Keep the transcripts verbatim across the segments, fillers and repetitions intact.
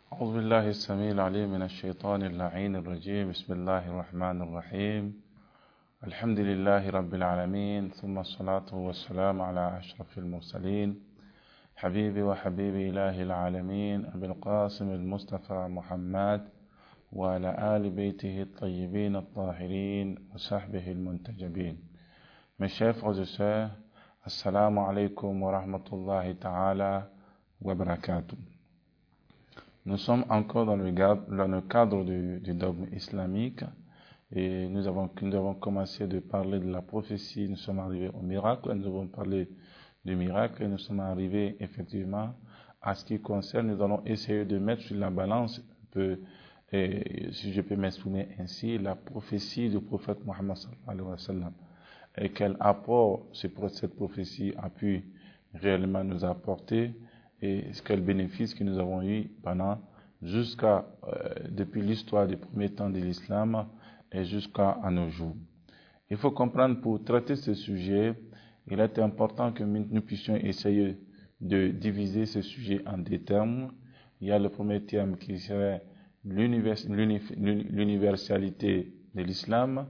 أعوذ بالله السميع العليم من الشيطان اللعين الرجيم. بسم الله الرحمن الرحيم. الحمد لله رب العالمين، ثم الصلاة والسلام على أشرف المرسلين حبيبي وحبيبي إله العالمين أبي القاسم المصطفى محمد وعلى آل بيته الطيبين الطاهرين وصحبه المنتجبين. Mes chers frères et sœurs, assalamu alaikum wa rahmatullahi ta'ala wa barakatuh. Nous sommes encore dans le, dans le cadre du, du dogme islamique et nous avons, nous avons commencé de parler de la prophétie, nous sommes arrivés au miracle, nous avons parlé du miracle et nous sommes arrivés effectivement à ce qui concerne, nous allons essayer de mettre sur la balance un peu, et, si je peux m'exprimer ainsi, la prophétie du prophète Mohammed sallallahu alayhi wa sallam et quel apport cette prophétie a pu réellement nous apporter et quel bénéfice que nous avons eu pendant jusqu'à euh, depuis l'histoire des premiers temps de l'islam et jusqu'à nos jours. Il faut comprendre, pour traiter ce sujet, il est important que nous puissions essayer de diviser ce sujet en deux termes. Il y a le premier terme qui serait l'univers, l'universalité de l'islam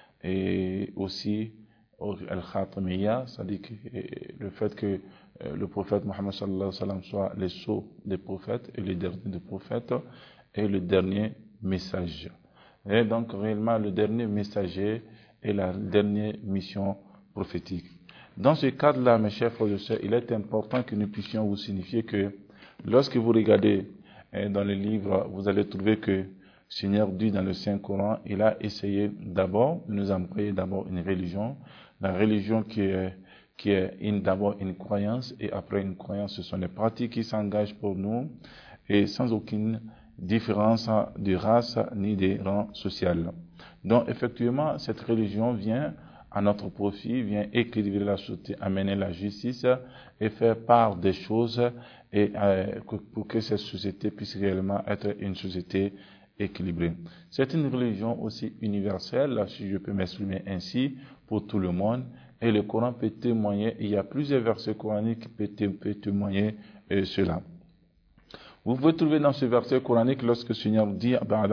et aussi al-Khatamiyya, c'est-à-dire que le fait que le prophète Mohammed sallallahu alayhi wa sallam soit le sceau des prophètes et le dernier des prophètes et le dernier messager. Et donc réellement le dernier messager et la dernière mission prophétique. Dans ce cadre-là, mes chers frères et sœurs, il est important que nous puissions vous signifier que lorsque vous regardez dans le livre, vous allez trouver que le Seigneur dit dans le Saint-Coran, il a essayé d'abord de nous envoyer d'abord une religion, la religion qui est qui est une, d'abord une croyance, et après une croyance, ce sont les pratiques qui s'engagent pour nous, et sans aucune différence de race ni de rang social. Donc, effectivement, cette religion vient à notre profit, vient équilibrer la société, amener la justice, et faire part des choses, et euh, pour que cette société puisse réellement être une société équilibrée. C'est une religion aussi universelle, si je peux m'exprimer ainsi, pour tout le monde. Et le Coran peut témoigner, il y a plusieurs versets coraniques qui peuvent, peuvent témoigner euh, cela. Vous pouvez trouver dans ce verset coranique, lorsque le Seigneur dit,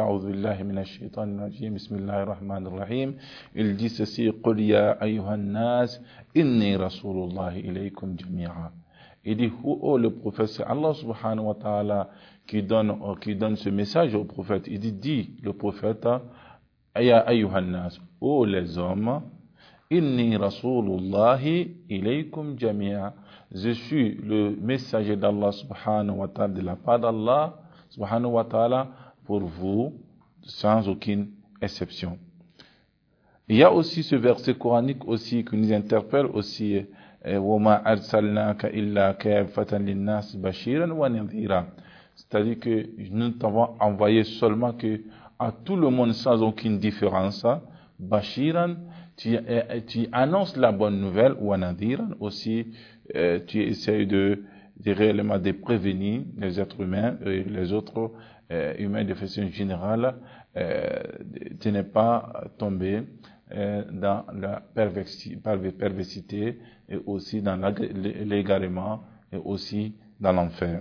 il dit ceci, قُلْ يَا أَيُّهَا النَّاسِ إِنِّي رَسُولُ اللَّهِ إِلَيْكُمْ جَمِيعًا. Il dit, oh le prophète, c'est Allah subhanahu wa ta'ala qui donne, qui donne ce message au prophète. Il dit, dit le prophète, Ya ayyuhan nas, oh les hommes, inni rasulullahi ilaykum jami'a. Je suis le messager d'Allah subhanahu wa ta'ala, de la part d'Allah subhanahu wa ta'ala, pour vous, sans aucune exception. Il y a aussi ce verset coranique aussi qui nous interpelle aussi, وَمَا أَرْسَلْنَاكَ إِلَّا كَافَّةً لِلنَّاسِ بَشِيرًا وَنَذِيرًا. C'est-à-dire que nous t'avons envoyé seulement que à tout le monde sans aucune différence, Bashiran, tu, tu annonces la bonne nouvelle, ou Anadiran aussi, euh, tu essayes de, de réellement de prévenir les êtres humains et les autres euh, humains de façon générale, euh, de ne pas tomber euh, dans la perversité et aussi dans l'égarement et aussi dans l'enfer.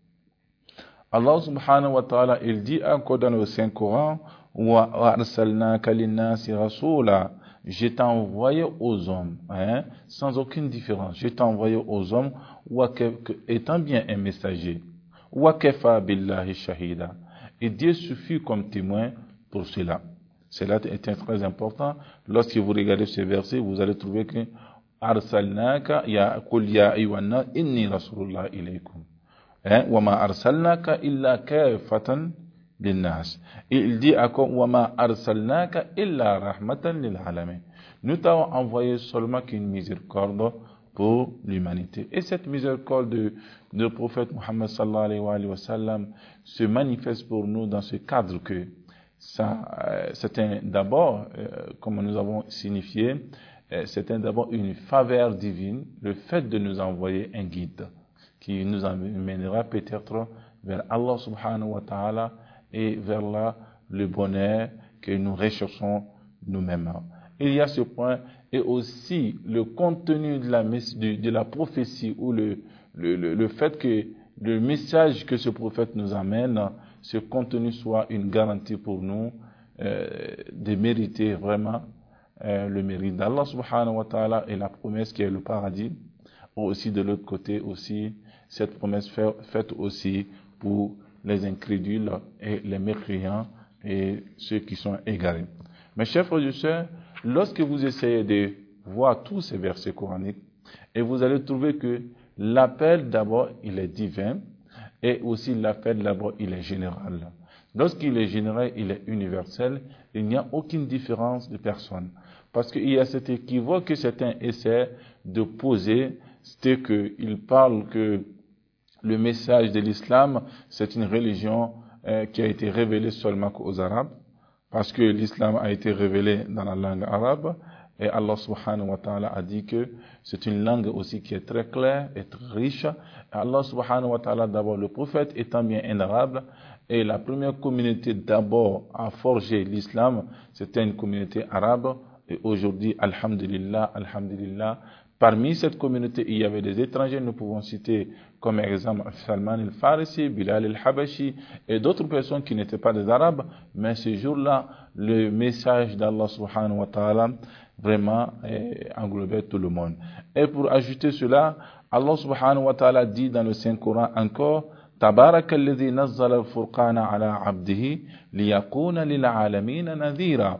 Allah subhanahu wa ta'ala, il dit encore dans le Saint-Coran, wa arsalnaka linnasi rasula, je t'ai envoyé aux hommes, hein, sans aucune différence, je t'ai envoyé aux hommes, wa étant bien un messager, wa kafa billahi shahida, et Dieu suffit comme témoin pour cela. Cela est très important. Lorsque vous regardez ce verset, vous allez trouver que arsalnaka ya qul ya ayyuhanna inni rasulullah ilaykum. وَمَا أَرْسَلْنَاكَ إِلَّا كَافَّةً لِلنَّاسِ. Et il dit encore وَمَا أَرْسَلْنَاكَ إِلَّا رَحْمَةً لِلْعَالَمِينَ. Nous t'avons envoyé seulement qu'une miséricorde pour l'humanité. Et cette miséricorde de, de prophète Mohammed sallallahu alayhi wa sallam se manifeste pour nous dans ce cadre que ça, euh, c'est d'abord, euh, comme nous avons signifié, euh, c'est d'abord une faveur divine, le fait de nous envoyer un guide qui nous amènera peut-être vers Allah subhanahu wa ta'ala et vers là, le bonheur que nous recherchons nous-mêmes. Il y a ce point, et aussi le contenu de la, de, de la prophétie, ou le, le, le, le fait que le message que ce prophète nous amène, ce contenu soit une garantie pour nous euh, de mériter vraiment euh, le mérite d'Allah subhanahu wa ta'ala et la promesse qui est le paradis. Ou aussi de l'autre côté aussi, cette promesse fait, faite aussi pour les incrédules et les mécréants et ceux qui sont égarés. Mes chers frères et sœurs, lorsque vous essayez de voir tous ces versets coraniques, et vous allez trouver que l'appel d'abord, il est divin, et aussi l'appel d'abord, il est général. Lorsqu'il est général, il est universel, il n'y a aucune différence de personne. Parce qu'il y a cet équivoque que certains essaient de poser, c'est qu'ils parlent que le message de l'islam, c'est une religion euh, qui a été révélée seulement aux Arabes, parce que l'islam a été révélé dans la langue arabe, et Allah subhanahu wa ta'ala a dit que c'est une langue aussi qui est très claire et très riche. Et Allah subhanahu wa ta'ala, d'abord le prophète étant bien un arabe, et la première communauté d'abord à forger l'islam, c'était une communauté arabe, et aujourd'hui, alhamdulillah, alhamdulillah, parmi cette communauté, il y avait des étrangers, nous pouvons citer comme exemple Salman al-Farisi, Bilal al-Habashi et d'autres personnes qui n'étaient pas des Arabes, mais ce jour-là, le message d'Allah subhanahu wa ta'ala vraiment eh, englobait tout le monde. Et pour ajouter cela, Allah subhanahu wa ta'ala dit dans le Saint-Coran encore, تبارك الذي نزل الفرقان على عبده ليكون للعالمين نذيرا.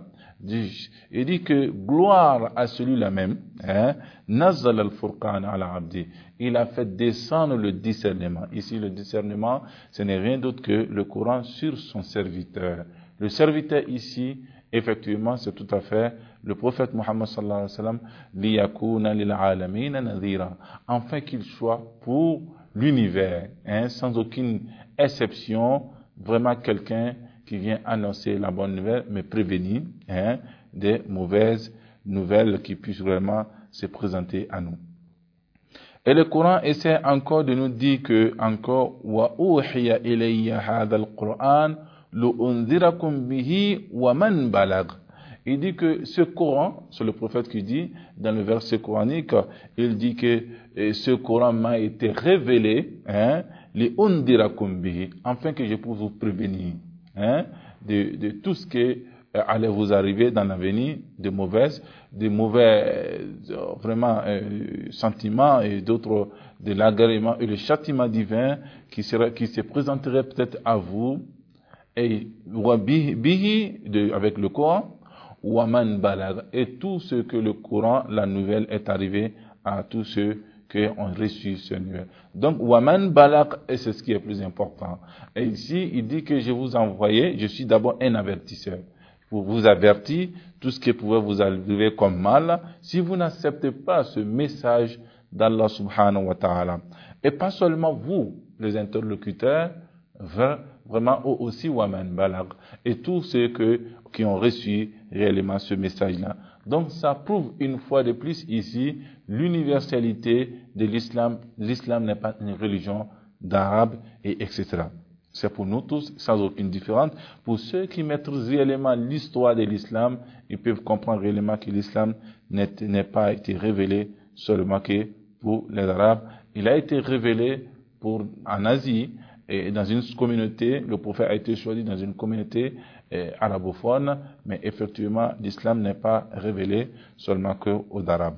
Il dit que gloire à celui-là même, hein, Nazal al-Furqan ala abdi. Il a fait descendre le discernement. Ici, le discernement, ce n'est rien d'autre que le Coran sur son serviteur. Le serviteur ici, effectivement, c'est tout à fait le prophète Muhammad sallallahu alayhi wa sallam, liyakuna lil alamina nadhira, afin qu'il soit pour l'univers, hein, sans aucune exception, vraiment quelqu'un qui vient annoncer la bonne nouvelle, mais prévenir hein, des mauvaises nouvelles qui puissent vraiment se présenter à nous. Et le Coran essaie encore de nous dire que, encore, wa uhiya ilayya hadha al-Qur'an lu'unzirakum bihi wa man balag. Il dit que ce Coran, c'est le prophète qui dit, dans le verset coranique, il dit que ce Coran m'a été révélé, hein, lu'unzirakum bihi, afin que je puisse vous prévenir. Hein, de, de tout ce qui euh, allait vous arriver dans l'avenir, de mauvaises, de mauvais euh, vraiment euh, sentiments et d'autres, de l'agrément et le châtiment divin qui, sera, qui se présenterait peut-être à vous, et bihi, de, avec le Coran, waman balag, et tout ce que le Coran, la nouvelle est arrivée à tous ceux qui ont reçu ce nouvelle. Donc, waman balak, et c'est ce qui est plus important. Et ici, il dit que je vous envoyais, je suis d'abord un avertisseur, pour vous avertir tout ce qui pouvait vous arriver comme mal, si vous n'acceptez pas ce message d'Allah subhanahu wa ta'ala. Et pas seulement vous, les interlocuteurs, vraiment eux aussi waman balak, et tous ceux que, qui ont reçu réellement ce message-là. Donc, ça prouve une fois de plus ici l'universalité de l'islam. L'islam n'est pas une religion d'Arabes et etc. C'est pour nous tous, sans aucune différence. Pour ceux qui maîtrisent réellement l'histoire de l'islam, ils peuvent comprendre réellement que l'islam n'est pas été révélé seulement que pour les Arabes. Il a été révélé pour, en Asie, et dans une communauté, le prophète a été choisi dans une communauté eh, arabophone, mais effectivement, l'islam n'est pas révélé seulement qu'aux Arabes.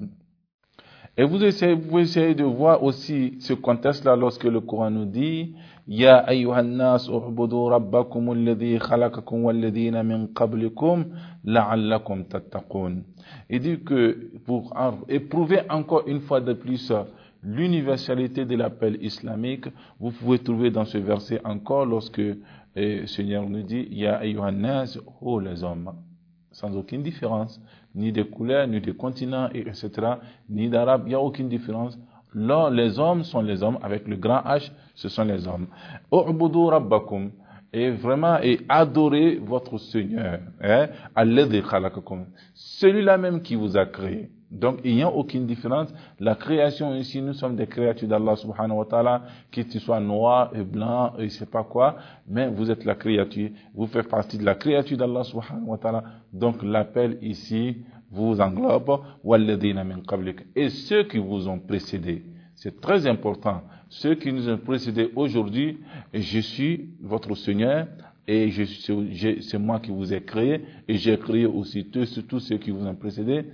Et vous essayez, vous essayez de voir aussi ce contexte-là lorsque le Coran nous dit Ya ayyuhan nas u'budu rabbakum alladhi khalaqakum walladhina min qablikum la'allakum tattaqun. Il dit que pour éprouver encore une fois de plus l'universalité de l'appel islamique, vous pouvez trouver dans ce verset encore lorsque eh, le Seigneur nous dit Ya ayyuhan nas, oh les hommes, sans aucune différence, ni de couleur, ni de continent, et cetera, ni d'arabe, il n'y a aucune différence. Là, les hommes sont les hommes, avec le grand H, ce sont les hommes. U'budu rabbakum, et vraiment, et adorez votre Seigneur, hein, alladhi khalaqakum, celui-là même qui vous a créé. Donc, il n'y a aucune différence. La création ici, nous sommes des créatures d'Allah subhanahu wa ta'ala, qu'il soit noir et blanc, et je sais pas quoi, mais vous êtes la créature, vous faites partie de la créature d'Allah subhanahu wa ta'ala. Donc, l'appel ici vous englobe, walladhina min qablik, et ceux qui vous ont précédé. C'est très important. Ceux qui nous ont précédés aujourd'hui, je suis votre Seigneur et je, je, c'est moi qui vous ai créé et j'ai créé aussi tous, tous ceux qui vous ont précédés.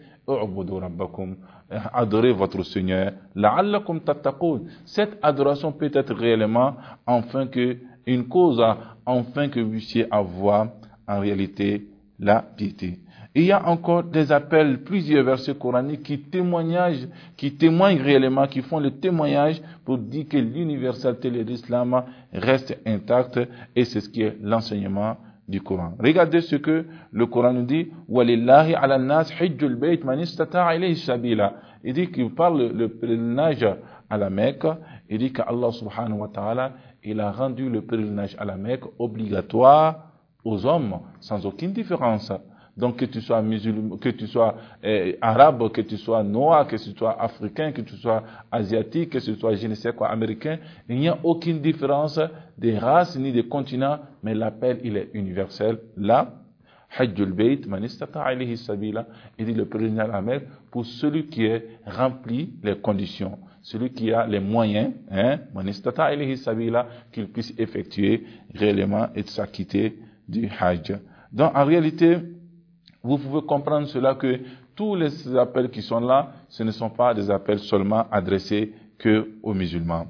Adorez votre Seigneur. La'allakum tattaqoun. Cette adoration peut être réellement enfin que une cause, enfin que vous puissiez avoir en réalité la piété. Il y a encore des appels, plusieurs versets coraniques qui témoignent, qui témoignent réellement, qui font le témoignage pour dire que l'universalité de l'islam reste intacte et c'est ce qui est l'enseignement du Coran. Regardez ce que le Coran nous dit. Walillahi ala nas hijjul bayt man istata'a ilayhi sabila. Il dit qu'il parle le pèlerinage à la Mecque. Il dit qu'Allah subhanahu wa ta'ala, il a rendu le pèlerinage à la Mecque obligatoire aux hommes, sans aucune différence. Donc que tu sois musulman, que tu sois euh, arabe, que tu sois noir, que tu sois africain, que tu sois asiatique, que tu sois je ne sais quoi américain, il n'y a aucune différence des races ni des continents, mais l'appel il est universel. Là, Hajjul Bayt man istata'a ilayhi sabila, il dit le pèlerinage à la Mecque pour celui qui est rempli les conditions, celui qui a les moyens, hein, man istata'a ilayhi sabila, qu'il puisse effectuer réellement et s'acquitter du Hajj. Donc en réalité, vous pouvez comprendre cela que tous les appels qui sont là, ce ne sont pas des appels seulement adressés que aux musulmans.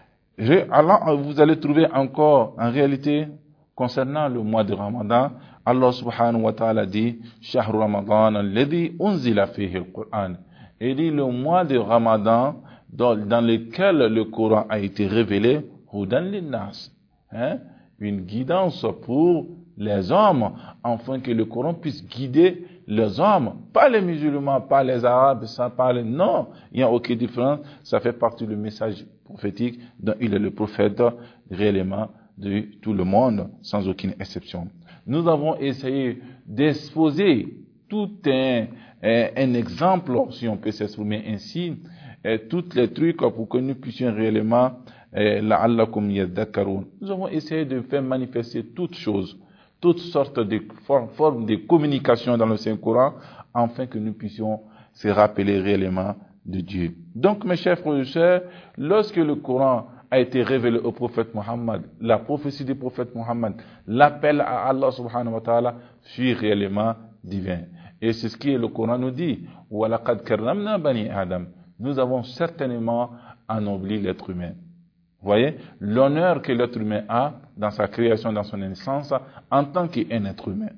Je, alors, vous allez trouver encore, en réalité, concernant le mois de Ramadan, Allah subhanahu wa ta'ala dit, Shahru Ramadan alladhi unzila fihi al-Qur'an. Il dit le mois de Ramadan dans, dans lequel le Coran a été révélé, Hudan lin-nas, hein, une guidance pour les hommes, afin que le Coran puisse guider les hommes, pas les musulmans, pas les arabes, ça parle, non, il n'y a aucune différence, ça fait partie du message prophétique dont il est le prophète réellement de tout le monde, sans aucune exception. Nous avons essayé d'exposer tout un, un exemple, si on peut s'exprimer ainsi, tous les trucs pour que nous puissions réellement, la'allakum yadhakkarun. Nous avons essayé de faire manifester toutes choses, toutes sortes de formes de communication dans le Saint-Coran, afin que nous puissions se rappeler réellement de Dieu. Donc, mes chers frères et sœurs, lorsque le Coran a été révélé au prophète Mohammed, la prophétie du prophète Mohammed, l'appel à Allah subhanahu wa ta'ala fut réellement divin. Et c'est ce que le Coran nous dit. وَلَقَدْ كَرَّمْنَا بَنِي Adam. Nous avons certainement ennobli l'être humain. Vous voyez, l'honneur que l'être humain a dans sa création, dans son naissance, en tant qu'un être humain.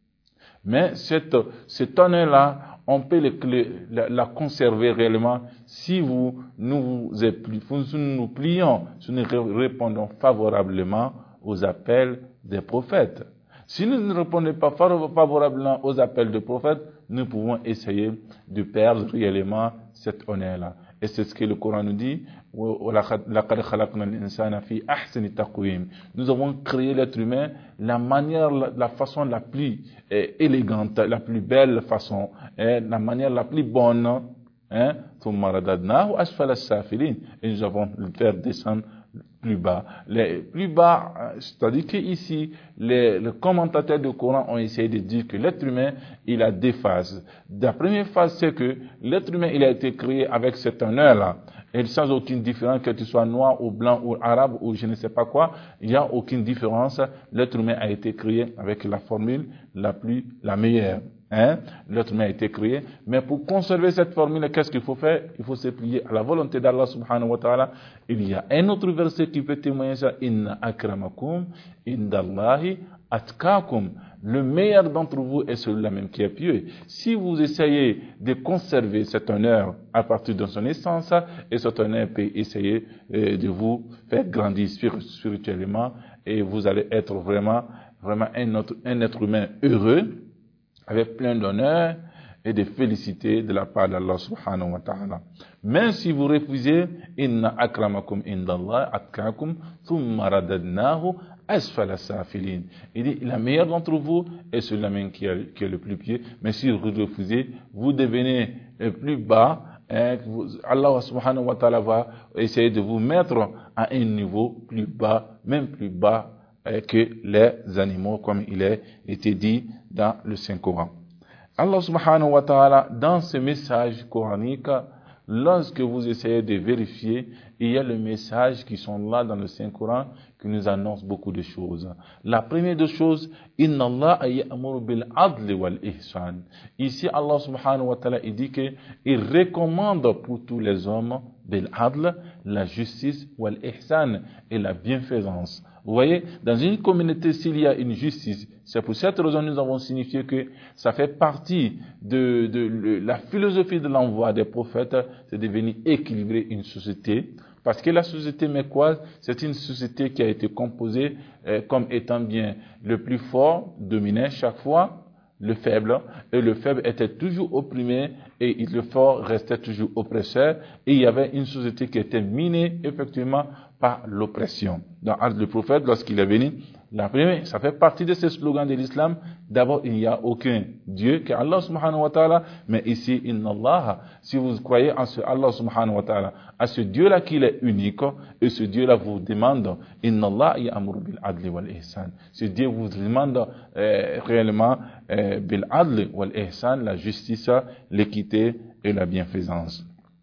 Mais cette, cet honneur-là, on peut le, le, la, la conserver réellement si vous nous, nous nous plions, si nous répondons favorablement aux appels des prophètes. Si nous ne répondons pas favorablement aux appels des prophètes, nous pouvons essayer de perdre réellement cet honneur-là. Et c'est ce que le Coran nous dit. Nous avons créé l'être humain la manière, la façon la plus eh, élégante, la plus belle façon, eh, la manière la plus bonne. Hein? Et nous avons le faire descendre plus bas. Les plus bas, c'est-à-dire qu'ici, les, les commentateurs du Coran ont essayé de dire que l'être humain, il a deux phases. La première phase, c'est que l'être humain, il a été créé avec cet honneur-là. Et sans aucune différence, que tu sois noir ou blanc ou arabe ou je ne sais pas quoi, il n'y a aucune différence. L'être humain a été créé avec la formule la plus, la meilleure. Hein? L'être humain a été créé. Mais pour conserver cette formule, qu'est-ce qu'il faut faire? Il faut se plier à la volonté d'Allah subhanahu wa ta'ala. Il y a un autre verset qui peut témoigner ça. Inna akramakum indallahi atkakum. Le meilleur d'entre vous est celui-là même qui est pieux. Si vous essayez de conserver cet honneur à partir de son essence, et cet honneur peut essayer de vous faire grandir spirituellement, et vous allez être vraiment, vraiment un, autre, un être humain heureux, avec plein d'honneur et de félicité de la part d'Allah subhanahu wa ta'ala. Même si vous refusez, inna akramakum indallah atkakum thumma radadnahu asfala safilin. Il dit, la meilleure d'entre vous est celui-là même qui est, qui est le plus pieux. Mais si vous refusez, vous devenez le plus bas. Hein, vous, Allah subhanahu wa ta'ala va essayer de vous mettre à un niveau plus bas, même plus bas que les animaux, comme il a été dit dans le Saint-Coran. Allah subhanahu wa ta'ala, dans ce message coranique, lorsque vous essayez de vérifier, il y a les messages qui sont là dans le Saint-Coran qui nous annoncent beaucoup de choses. La première des choses, Inna Allah ya'muru bil adli wal ihsan. Ici, Allah subhanahu wa ta'ala, il dit qu'il recommande pour tous les hommes bil adl, la justice, wal ihsan, et la bienfaisance. Vous voyez, dans une communauté, s'il y a une justice, c'est pour cette raison que nous avons signifié que ça fait partie de, de, de la philosophie de l'envoi des prophètes, c'est de venir équilibrer une société. Parce que la société mécoise, c'est une société qui a été composée euh, comme étant bien le plus fort, dominait chaque fois le faible, et le faible était toujours opprimé, et le fort restait toujours oppresseur, et il y avait une société qui était minée, effectivement, par l'oppression. Dans Actes du prophète, lorsqu'il est venu, la première, ça fait partie de ces slogans de l'islam. D'abord, il n'y a aucun Dieu que Allah subhanahu wa ta'ala, mais ici, inna Allah, si vous croyez en ce Allah subhanahu wa ta'ala, à ce Dieu-là qu'il est unique, et ce Dieu-là vous demande, inna Allah ya'muru bil adli wal ihsan. Ce Dieu vous demande euh, réellement euh, bil adli wal ihsan, la justice, l'équité et la bienfaisance.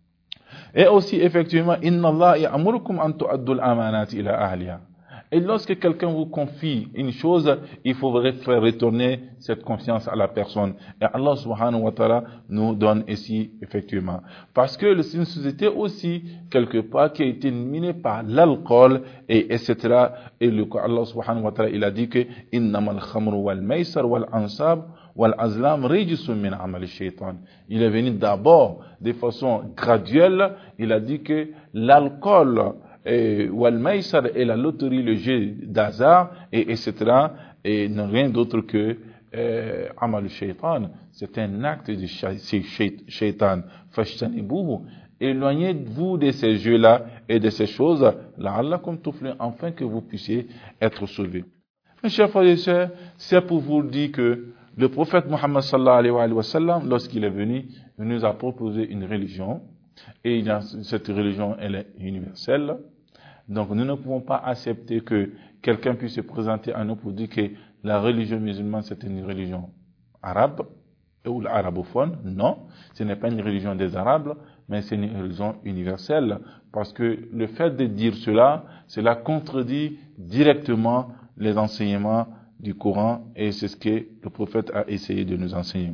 Et aussi, effectivement, inna Allah ya'murukum an tu'addu al-amanati ila ahliha. Et lorsque quelqu'un vous confie une chose, il faut faire retourner cette confiance à la personne. Et Allah subhanahu wa ta'ala nous donne ici, effectivement. Parce que c'est une société aussi, quelque part, qui a été minée par l'alcool, et etc. Et le, Allah subhanahu wa ta'ala, il a dit que, innamal khamru wal maysar wal ansab wal azlam rijsun min amal shaitan. Il est venu d'abord, de façon graduelle, il a dit que l'alcool, et wal maysar et la loterie, le jeu d'hasard, et etc. et n'est rien d'autre que euh, amal shaitan. C'est un acte de shaitan. Fashtanibuhu. Éloignez-vous de ces jeux-là et de ces choses, la'allakum tuflihun, afin que vous puissiez être sauvés. Mes chers frères et sœurs, c'est pour vous dire que le prophète Muhammad sallallahu alayhi wa sallam, lorsqu'il est venu, il nous a proposé une religion, et cette religion, elle est universelle. Donc nous ne pouvons pas accepter que quelqu'un puisse se présenter à nous pour dire que la religion musulmane c'est une religion arabe ou arabophone. Non, ce n'est pas une religion des Arabes, mais c'est une religion universelle. Parce que le fait de dire cela, cela contredit directement les enseignements du Coran, et c'est ce que le prophète a essayé de nous enseigner.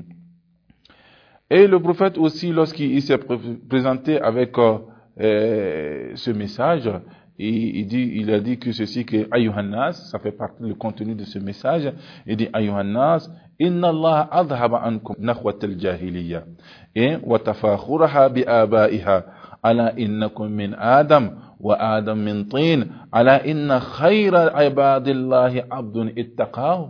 Et le prophète aussi, lorsqu'il s'est présenté avec euh, ce message, il, il, dit, il a dit que ceci, que Ayyuhannas, ça fait partie du contenu de ce message, il dit Ayyuhannas, inna Allah adhaba ankum nakhwat al-jahiliya, et wa tafakhuraha bi abaiha, ala innakum min Adam, wa Adam min tin, ala inna khayra ibadillahi abdun ittaqahu.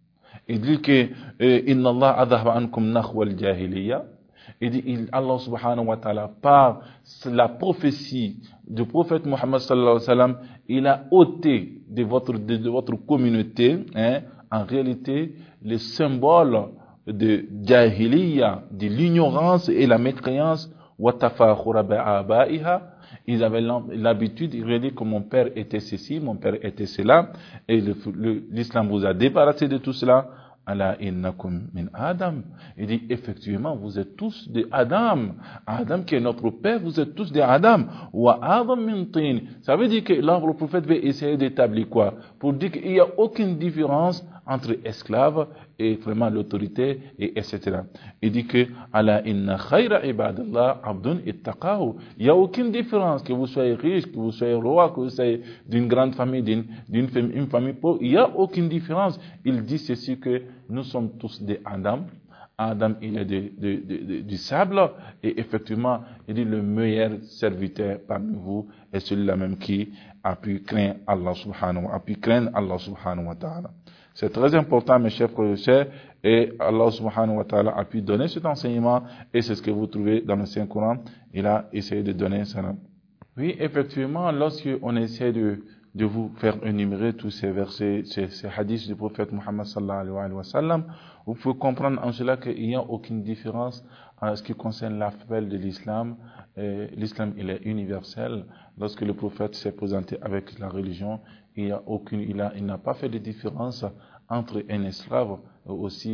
Il dit que inna Allah adhaba ankum nakhwa al-jahiliya. Il dit, il, Allah subhanahu wa ta'ala, par la prophétie du prophète Muhammad sallallahu alayhi wa sallam, il a ôté de votre, de, de votre communauté, hein, en réalité, le symbole de jahiliya, de l'ignorance et la mécréance, wa tafakhura bi'abaiha. Ils avaient l'habitude, ils disaient que mon père était ceci, mon père était cela, et le, le, l'islam vous a débarrassé de tout cela. Ala innakum min Adam. Il dit, effectivement, vous êtes tous des Adam. Adam qui est notre père, vous êtes tous des Adam. Wa Adam min tin. Ça veut dire que là, le prophète va essayer d'établir quoi? Pour dire qu'il n'y a aucune différence entre esclaves et vraiment l'autorité, et etc. Il dit que ala inna khayra ibadallah abdun ittaqahu. Il n'y a aucune différence, que vous soyez riche, que vous soyez roi, que vous soyez d'une grande famille, d'une, d'une famille, une famille pauvre. Il n'y a aucune différence. Il dit ceci, que nous sommes tous des Adam. Adam, il est de, de, de, de, du sable, et effectivement, il dit le meilleur serviteur parmi vous est celui-là même qui a pu craindre Allah subhanahu wa, a pu craindre Allah subhanahu wa ta'ala. C'est très important, mes chers frères et sœurs, et Allah subhanahu wa ta'ala a pu donner cet enseignement, et c'est ce que vous trouvez dans le Saint-Coran. Il a essayé de donner cela. Oui, effectivement, lorsqu'on essaie de, de vous faire énumérer tous ces versets, ces, ces hadiths du prophète Muhammad sallallahu alayhi wa sallam, vous pouvez comprendre en cela qu'il n'y a aucune différence en ce qui concerne l'appel de l'islam. Et l'islam, il est universel. Lorsque le prophète s'est présenté avec la religion, il n'y a aucune, il a, il n'a pas fait de différence entre un esclave aussi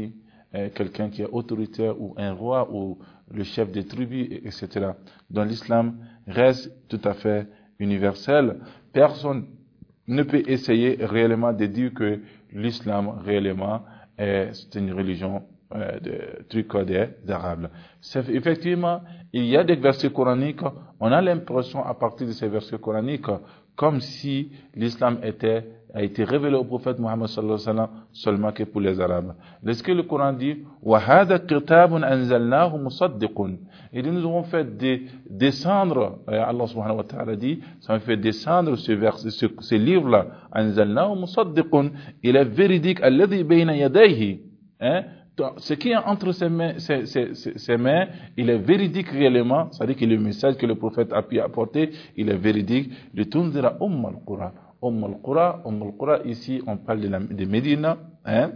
euh, quelqu'un qui est autoritaire ou un roi ou le chef des tribus, et cetera. Donc l'islam reste tout à fait universel. Personne ne peut essayer réellement de dire que l'islam réellement est une religion euh, de trucs des Arabes. C'est, effectivement, il y a des versets coraniques, on a l'impression à partir de ces versets coraniques, comme si l'islam était, a été révélé au prophète Mohammed sallallahu alayhi wa sallam seulement que pour les Arabes. Est-ce que le Coran dit وَهَذَا كِتَابٌ أَنزَلْنَاهُ مُصَدِّقٌ Et nous avons fait des, descendre, Allah subhanahu wa ta'ala dit, ça a fait descendre ce, verset, ce, ce livre-là, أَنزَلْنَاهُ مُصَدِّقٌ Il est véridique, الَّذِي بَيْنَ يَدَيْهِ hein? Ce qui est entre ses mains, ses, ses, ses mains, il est véridique réellement, c'est-à-dire que le message que le prophète a pu apporter, il est véridique. Le Tunzira Umm al-Qura. Umm al-Qura, Umm al-Qura, ici on parle de, la, de Médina, hein,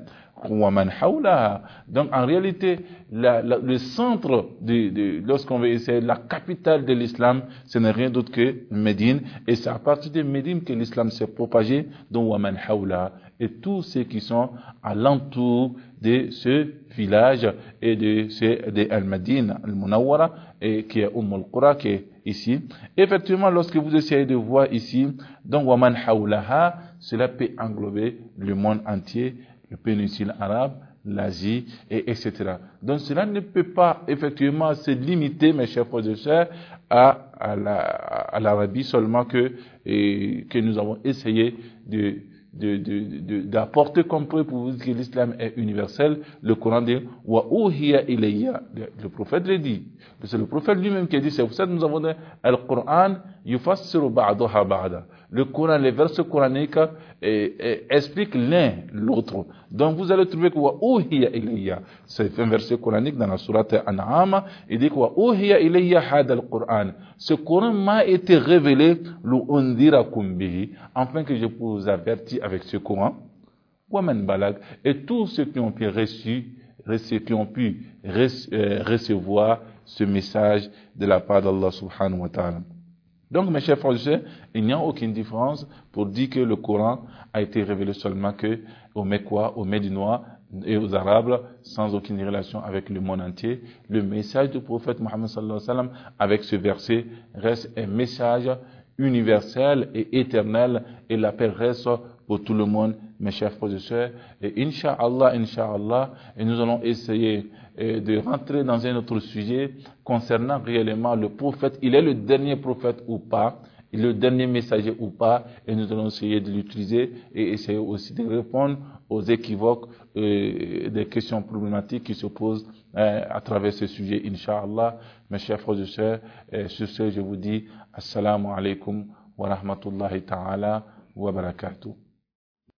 donc en réalité, la, la, le centre, de, de, lorsqu'on veut essayer, la capitale de l'islam, ce n'est rien d'autre que Médine, et c'est à partir de Médine que l'islam s'est propagé, donc Waman Hawla, et tous ceux qui sont alentour de ce village et de, ce, de Al-Madine, Al-Munawwara, et qui est Umm al-Qura, qui est ici. Effectivement, lorsque vous essayez de voir ici, donc Waman Hawlaha, cela peut englober le monde entier, le péninsule arabe, l'Asie, et etc. Donc cela ne peut pas effectivement se limiter, mes chers frères et sœurs, à, à, la, à l'Arabie seulement que, et, que nous avons essayé de, de, de, de, d'apporter comme preuve pour vous dire que l'islam est universel. Le Coran dit « Wa uhiya ilayya » le prophète le dit. C'est le prophète lui-même qui a dit, c'est pour ça que nous avons dit « Al-Qur'an yufassiru ba'daha ba'da » Le Coran, les versets coraniques eh, eh, expliquent l'un l'autre. Donc vous allez trouver que wa uhiya ilayya, c'est un verset coranique dans la sourate An'am, il dit que wa uhiya ilayya hada al-Qur'an. Ce Coran m'a été révélé l'undirakum bihi, afin que je vous avertis avec ce Coran. Wa man balag, et tous ceux qui ont pu reçu, ceux qui ont pu recevoir ce message de la part d'Allah subhanahu wa ta'ala. Donc, mes chers frères et sœurs, il n'y a aucune différence pour dire que le Coran a été révélé seulement que aux Mécois, aux Médinois et aux Arabes, sans aucune relation avec le monde entier. Le message du prophète Mohammed sallallahu alayhi wa sallam, avec ce verset, reste un message universel et éternel, et la paix reste pour tout le monde, mes chers frères et sœurs. Et Inch'Allah, Inch'Allah, et nous allons essayer de rentrer dans un autre sujet concernant réellement le prophète. Il est le dernier prophète ou pas, il est le dernier messager ou pas, et nous allons essayer de l'utiliser et essayer aussi de répondre aux équivoques, euh, des questions problématiques qui se posent euh, à travers ce sujet, Inch'Allah. Mes chers frères et sœurs, euh, sur ce, je vous dis Assalamu alaikum wa rahmatullahi ta'ala wa barakatuh.